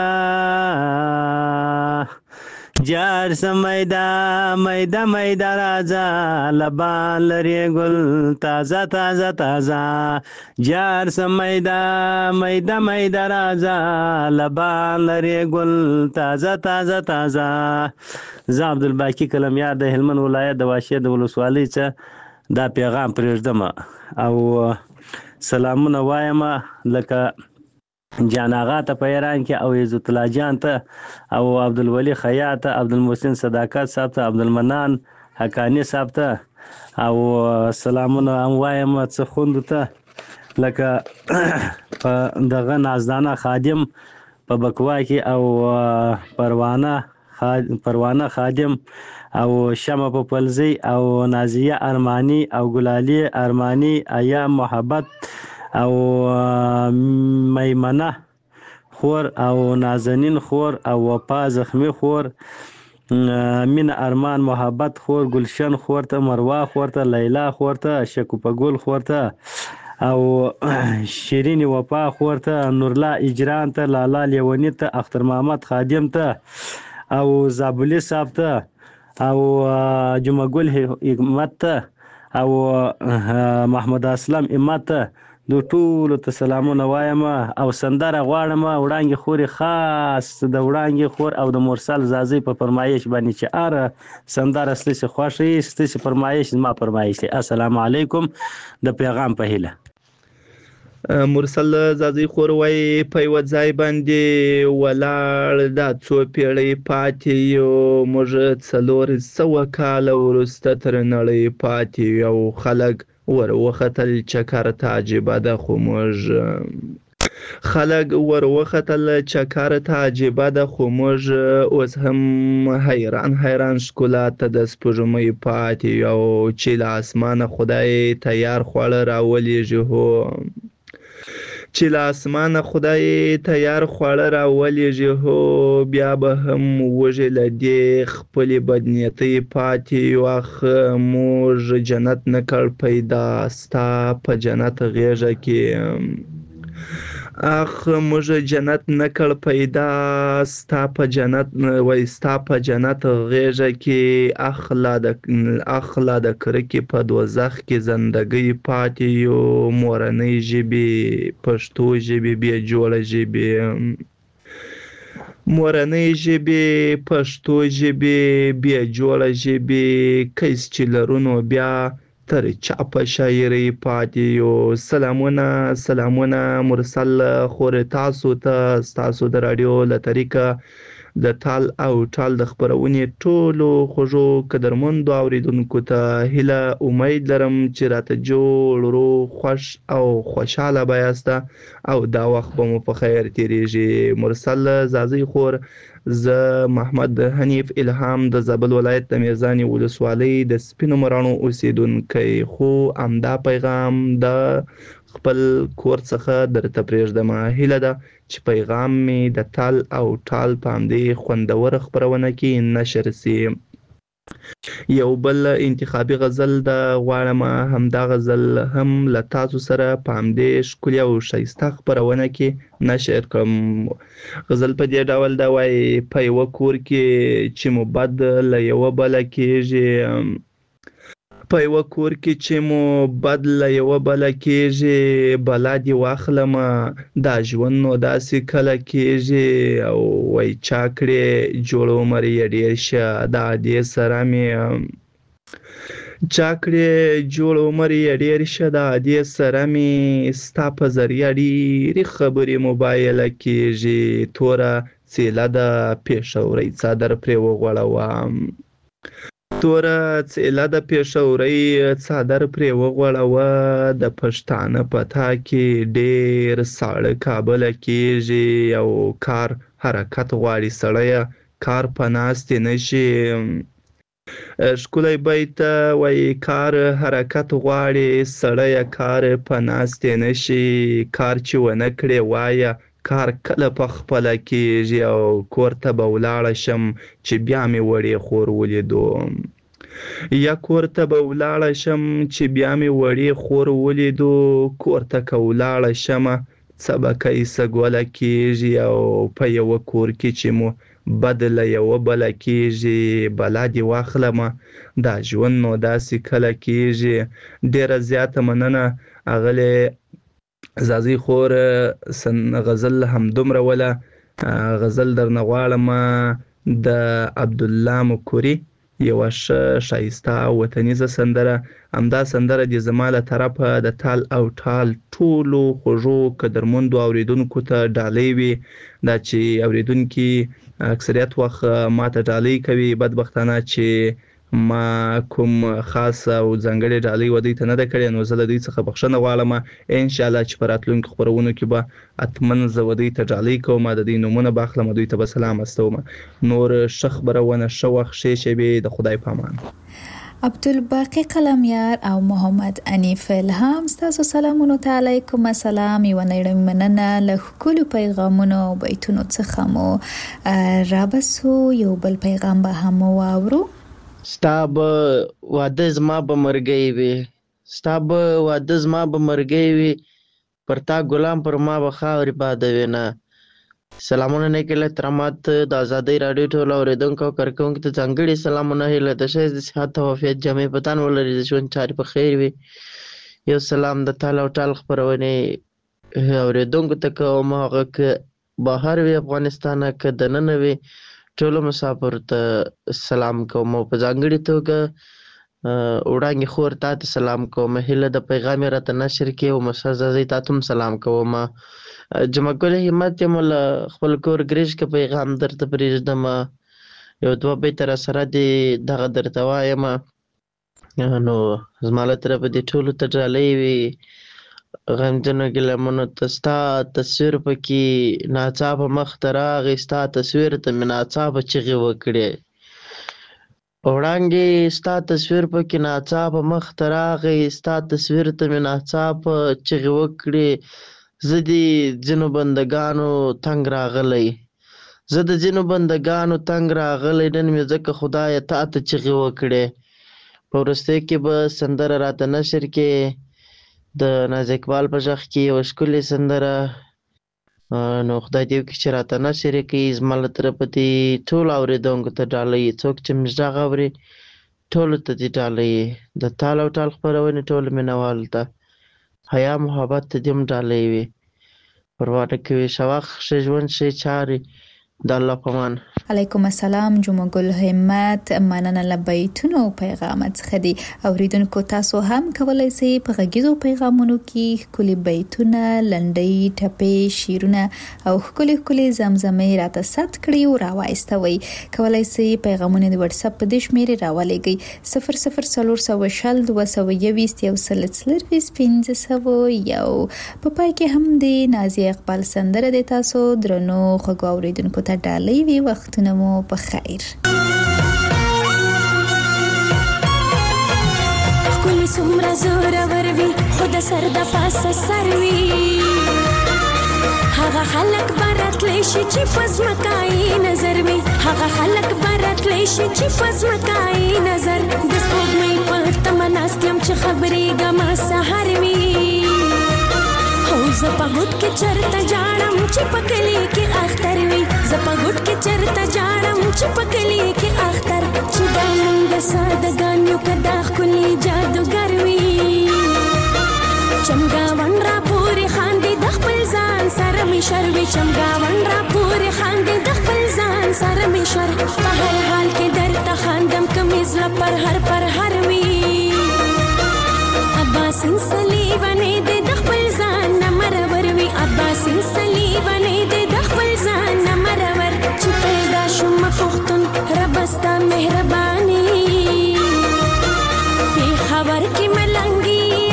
جار سمیدا میدا میدا راځه لبان لري ګل تازه تازه تازه جار سمیدا میدا میدا راځه لبان لري ګل تازه تازه تازه. زه عبدالباقي کلمیار د هلمند ولایت د واشې د ولسوالۍ څخه دا پیغام پرېږدم او سلامونه وایم لکه جان آغا ته په ایران کې او عزت الله جان ته او عبدالولي خیاط ته عبدالمحسن صداقت صاحب ته عبدالمنان حقانی صاحب ته او سلامونه هم وایم څه خوندو ته لکه په دغه نازدانه خادم په بکوا کې او پروانه پروانه خادم او شمع په پلزی او نازیه ارمانی او ګلالی ارمانی ایام محبت او میمنه خور او نازنین خور او وفا زخمی خور، مینه ارمان محبت خور، گلشن خور ته، مروه خور ته، لیلا خور ته، شکوفه ګل خور ته او شیرین وفا خور ته، نورلا اجران ته، لالا لیونی ته، اختر محمد خادم ته او زابلی صاحب ته او جمعه ګل حکمت ته او محمد اسلم امت ته د ټولو ته سلامونه وایم او سندره غواړم وړانګې خوري، خاص د وړانګې خور او د مرسل زازي په فرمایش باندې چې اره سندره ستاسو خوښي، ستاسو فرمایش زما فرمایش دی. السلام علیکم د پیغام په هیله. مرسل زازي خور وای په یو ځای باندې ولاړ دا څو پیړۍ پاتې یو، موږ څلور سوه کاله وروسته تر نړۍ پاتې یو، خلک ور وختل چکر ته عجیبه ده خو موږ خلک ور وختل چکر ته عجیبه ده خو موږ اوس هم حیران حیران ښکلا ته د سپوږمۍ پاتې یو، چې له اسمانه خدای تیار خواړه راولیږي هو چې له اسمانه خدای تیار خواړه راولیږي هو، بیا به هم وږې له دې خپلې بدنیتۍ پاتې یو، اخ موږ جنت نه کړ پیدا ستا په جنت غېږه کې، اخ موږ جنت نه کړ پیدا ستا په جنت وای ستا په جنت غېږه کې، اخ لا د اخ لا د کرکې په دوزخ کې زندګۍ پاتې یو، مورنۍ ژبې پښتو ژبې بې جوړه ژبې مورنۍ ژبې پښتو ژبې بې جوړه ژبې، کیس چې لرو نو بیا تر چا په شاعرۍ پاتې یو. سلامونه سلامونه مرسل خور تاسو ته، ستاسو د راډیو له طریقه د تال او ټال د خپرونې ټولو خوږو قدرمندو اوریدونکو ته هیله امید لرم چې راته جوړ روغ خوښ او خوشحاله به یاست او دا وخت به مو په خیر تیریږي. مرسل زازي خور، زه محمد حنیف الهام د زابل ولایت د میزانې ولسوالۍ د سپینو مراڼو اوسیدونکی، خو همدا پیغام د خپل کور څخه درته پرېږدم. هیله ده چې پیغام مې د تال او ټال په همدې خوندوره خپرونه کې نشر سي. یو بل انتخابي غزل د غواړم همدا غزل هم له تاسو سره په همدې ښکلې او ښایسته خپرونه کې نشر کړم. غزل په دې ډول ده وایي په یوه کور کې چې مو بد له یوه بله کېږي، په یوه کور کې چې مو بد له یوه بله کېږي، بلا دې واخلمه دا ژوند نو داسې کله کېږي، او وایي چا کړې جوړ عمر یې ډېر شه د ادې سره مې چا کړې جوړ عمر یې ډېر شه د ادې سره مې ستا په ذریعه ډېرې خبرې موبایله کېږي، توره څیله د پېښورۍ څادر پرې وغوړوه توره څیله د پېښورۍ څادر پرې وغوړوه، د پښتانه په تا کې ډېر ساړه کابله کېږي، او کار حرکت غواړي سړیه کار په ناستې نشي. ښکلی بیت وایي کار حرکت غواړي سړیه کار په ناستې نشي، کار چې ونه کړې وایه کار کله په خپله کېږي، او کور ته به ولاړه شم چې بیا مې وړې خور ولیدو یا کور ته به ولاړه شم چې بیا مې وړې خور ولیدو، کور ته که ولاړه شمه څه به کیسه ګوله کېږي، او په یوه کور کې چې مو بد له یوه بله کېږي، بلا دې واخلمه دا ژوند نو داسې کله کېږي. ډېره زیاته مننه اغلې زازي خور، غزل همدومره وله. غزل درنه غواړم د عبدالله مکوري یوه ښه ښایسته وطنیزه سندره، همدا سندره دې زما له طرفه د تال او ټال ټولو خوږو قدرمندو اوریدونکو ته ډالۍ وي. دا چې اوریدونکي اکثریت وخت ماته ډالۍ کوي، بدبختانه چې ما کوم خاص او ځانګړې ډالۍ و دوی ته نه ده کړې، نو زه له دوی څخه بخښنه غواړم. انشاءالله چې په راتلونکو خپرونو کې به حتما زه و دوی ته ډالۍ کوم، د دوی نومونه به اخلم، دوی ته به سلام استوم. نور ښه خپرونه، ښه وخت، ښې شېبې، د خدای په امان. عبدالباقی قلمیار او محمد انیف الهام ستاسو سلامونو ته علیکم السلام. یو نړۍ مننه له ښکلو پیغامونو او بیتونو څخه مو رابسو. یو بل پیغام به هم واورو. ستا به واده زما به مرګی وي، ستا به واده زما به مرګی وي، پر تا ګلان پر ما به خاورې بادوي نه. سلامونه نیک احترامات د ازادۍ راډیو ټولو اورېدونکو او کارکوونکو ته ځانګړي سلامونه، هیله د ښایست د صحت او عافیت جامې په تن ولري، د ژوند چارې په خیر وي. یو سلام د تال او ټال خپرونې اورېدونکو ته کوم، هغه که بهر وي افغانستان که دننه وي، ټولو مسافرو ته سلام کوم. او په ځانګړې توګه وړانګې خور تا ته سلام کوم، هیله د پیغام یې راته نشر کړي او مسعزازۍ تا ته هم سلام کوم. جمعه ګل همت یم له خپل کور ګریش که پیغام درته پرېږدم، یو دوه بیته راسره دي دغه درته وایم. نو زما له طرفه دې ټولو ته ډالۍ وي، غمجنو ګیلمنو ته ستا تصویر پکې ناڅاپه مخ ته راغی، ستا تصویر ته مې ناڅاپه چغې وکړې. وړانګې ستا تصویر پکې ناڅاپه مخ ته راغی، ستا تصویر ته مې ناڅاپه چغې وکړې. زه د ځینو بندګانو تنګ راغلی، زه د ځینو بندګانو تنګ راغلی، نن مې ځکه خدایه تا ته چغې وکړې. په وروستیو کې به سندره راته نشر کې د ناز اقبال په غږ کې یوه ښکلې سندره، نو خدای دې وکړي چې راته نشر یې کړي. زما له طرفه دې ټولو اورېدونکو ته ډالۍ، څوک چې مې غږ اوري ټولو ته دې ډالۍ، د تال او ټال خپرونې ټولو مینهوالو ته حیا محبت ته دې هم ډالۍ وي. پروا نه کوي، ښه وخت ښه ژوند ښې چارې، د الله په امان. علیکم السلام. جمعه ګل همت مننه له بیتونو او پیغامات څخه دي. اوریدونکو تاسو هم کولای شئ په غږیزو پیغامونو کې ښکلي بیتونه، لنډۍ، ټپې، شعرونه او ښکلي ښکلي زمزمې راته ثبت کړئ او راوایستوئ. کولای شئ پیغامونه د واتس اپ په دې شمېرې راولېږئ: صفر صفر څلور سوه شل دوه سوه یویشت یو سل څلرویشت پنځه سوه یو. په پای کې هم د نازیه اقبال سندره د تاسو درنو خوږو اوریدونکو ته ډالۍ وي. وختونه مو په خیر. ښکلي څومره زورور وي، خو د سر د پاسه سر وي. هغه خلک به راتلی شي چې په ځمکه یې نظر وي، هغه خلک به راتلی شي چې په ځمکه یې نظر. د سپوږمۍ په تمه ناست یم چې خبرېږمه سهار وي. زه په ګوټ کې چرته جاړم چې په کلي کې اختر وي، زه په ګوټ کې چرته جاړم چې په کلي کې اختر. چې دا موږ سادهګان یو که دا ښکلي جادوګر وي. چمګاون را پورې خاندي د خپل ځان سره مې شر وي، چمګاون را پورې خاندي د خپل ځان سره مې شر. په هر حال کې درته خاندم که مې زړه پر هر پر هر وي. عباسین صلیبانې دې د خپل ځان نه مرور وي، عباسین صلیبانې دې د خپل ځان نه مرور. چې پیدا شوم پښتون